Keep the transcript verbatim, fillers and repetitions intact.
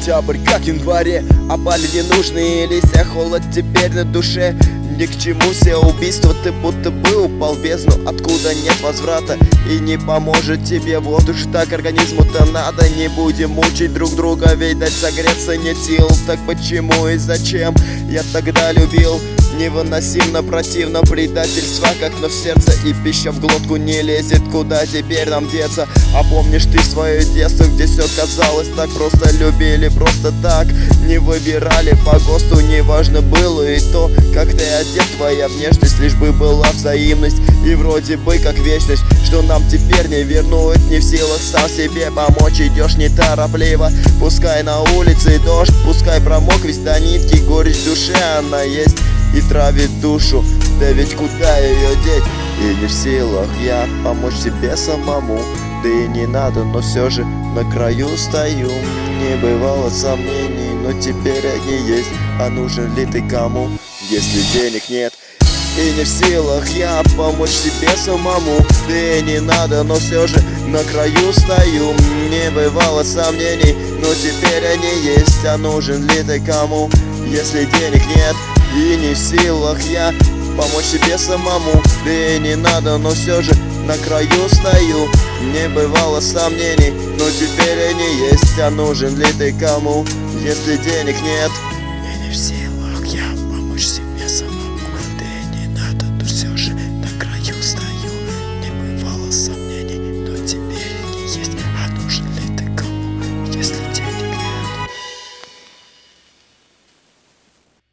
сентябрь, как в январе. Опали ненужные листья, холод теперь на душе. Ни к чему все убийства, ты будто бы упал в бездну, откуда нет возврата. И не поможет тебе, вот уж так организму-то надо. Не будем мучить друг друга, ведь дать согреться нет сил. Так почему и зачем я тогда любил? Невыносимо противно предательство, как но в сердце, и пища в глотку не лезет. Куда теперь нам деться? А помнишь ты свое детство, где все казалось так просто? Любили просто так, не выбирали по ГОСТу. Неважно было и то, как ты одет, твоя внешность, лишь бы была взаимность. И вроде бы как вечность, что нам теперь не вернуть. Не в силах сам себе помочь, идешь неторопливо. Пускай на улице дождь, пускай промок весь до нитки. Горечь в душе она есть и травит душу, да ведь куда ее деть? И не в силах я помочь себе самому. Да и не надо, но все же на краю стою. Не бывало сомнений, но теперь они есть. А нужен ли ты кому, если денег нет? И не в силах я помочь себе самому. Да и не надо, но все же на краю стою. Не бывало сомнений, но теперь они есть. А нужен ли ты кому, если денег нет? И не в силах я помочь себе самому. Да и не надо, но все же на краю стою. Не бывало сомнений, но теперь они есть. А нужен ли ты кому, если денег нет? И не в силах я помочь себе самому.